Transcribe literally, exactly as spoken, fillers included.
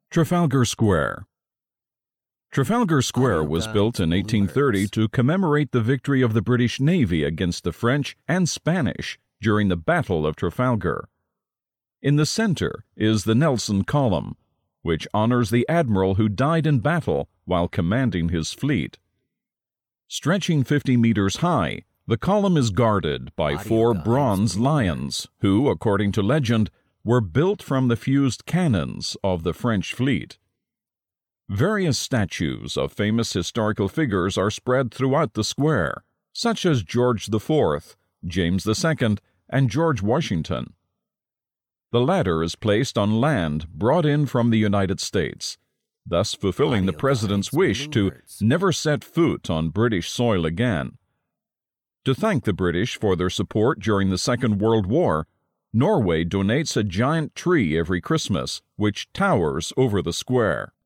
Trafalgar Square. Trafalgar Square was built in eighteen thirty to commemorate the victory of the British Navy against the French and Spanish during the Battle of Trafalgar. In the center is the Nelson Column, which honors the admiral who died in battle while commanding his fleet. Stretching fifty meters high, the column is guarded by four bronze lions, who, according to legend, were built from the fused cannons of the French fleet. Various statues of famous historical figures are spread throughout the square, such as George the Fourth, James the Second, and George Washington. The latter is placed on land brought in from the United States, thus fulfilling the president's wish to never set foot on British soil again. To thank the British for their support during the Second World War, Norway donates a giant tree every Christmas, which towers over the square.